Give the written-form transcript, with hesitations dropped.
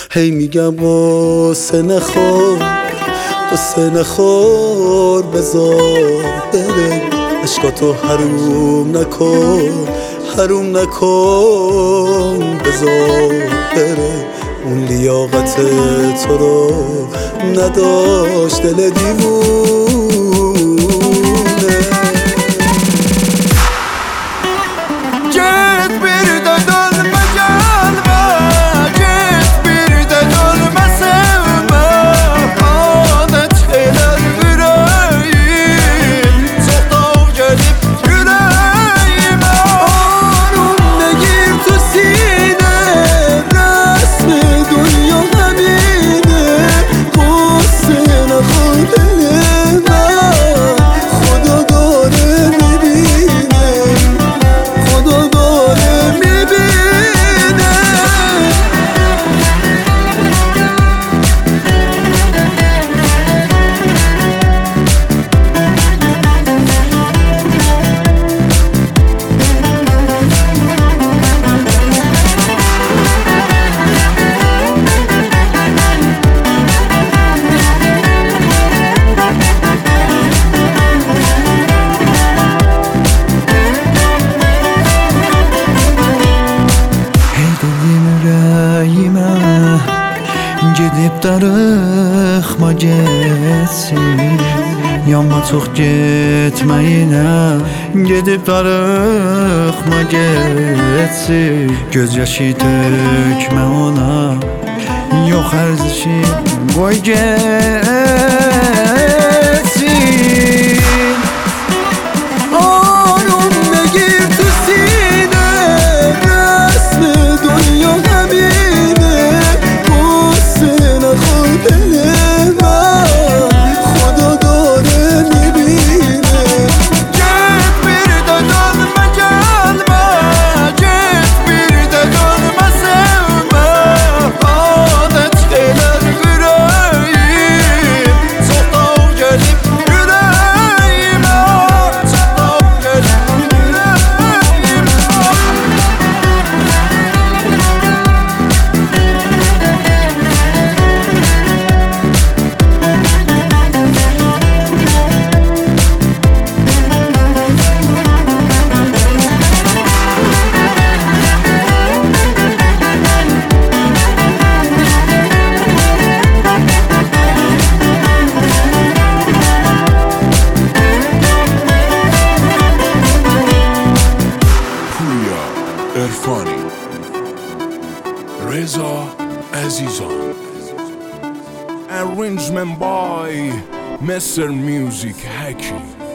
هی میگم قصه نخور قصه نخور بذار بره عشقاتو حروم نکن حروم نکن بذار بره اون لیاقت تو رو نداشت دل دیوونه جت bir de dönme gelme Git bir de dönme sevme Adetler yüreğim Çok gelip yüreğime Arun ne gir tu sine Resmi dünya hamine Kussene kudilime Khuda dare mibine Khuda dare mibine yüreğime Gidip darıxma getsin Yanma çox getmə yine Gidip darıxma getsin Göz yaşı tökmə ona Yox ərzişi qoy getsin Arun ne gir tu sine Resmi dünya hamine Kussene kudilime Khuda dare mibine Git bir de dönme gelme Git bir de dönme sevme Adetler yüreğim Çok gelip yüreğime Çok gelip yüreğime پویا عرفانی رضا عزیزان Arrangement by Mr. Music Hacky